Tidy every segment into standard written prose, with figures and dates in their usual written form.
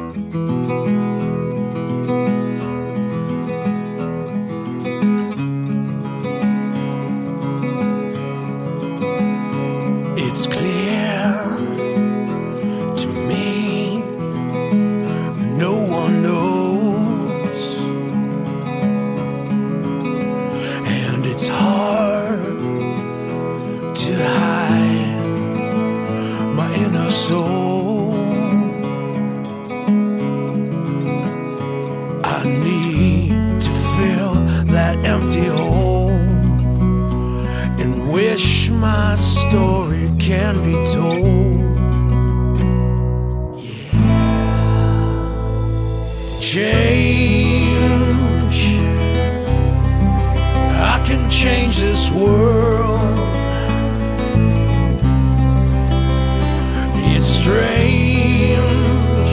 It's clear to me, no one knows, and it's hard to hide my inner soul. I need to fill that empty hole and wish my story can be told. Yeah. Change, I can change this world. It's strange,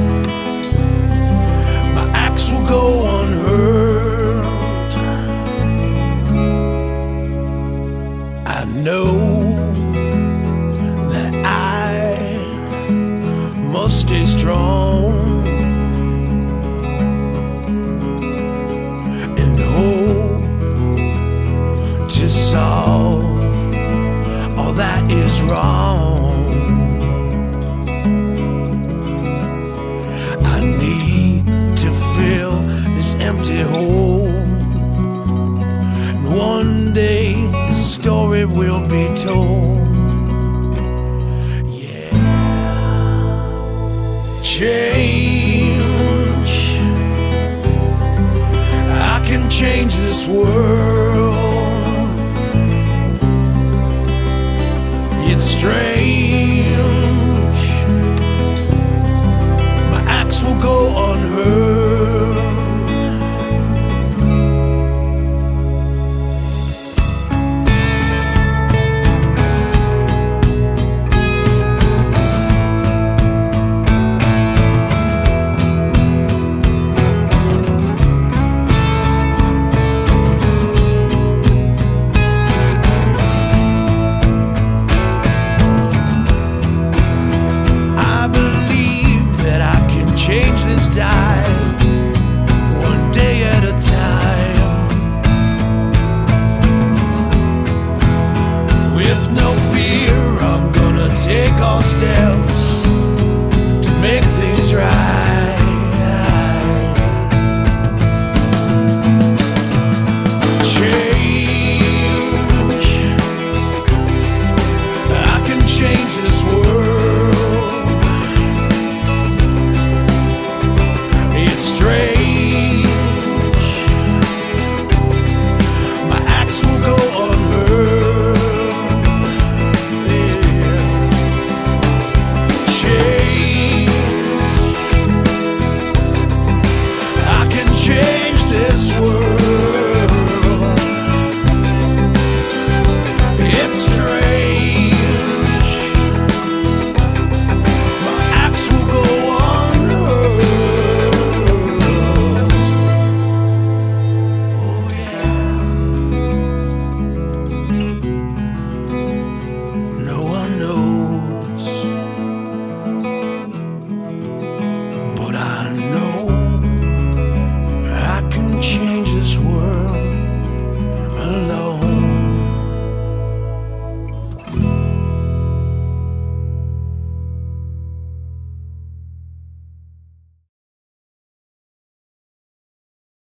my acts will go unheard. I know that I must stay strong and hope to solve all that is wrong. I need to fill this empty hole, and one day the story will be told. Change, I can change this world. It's strange,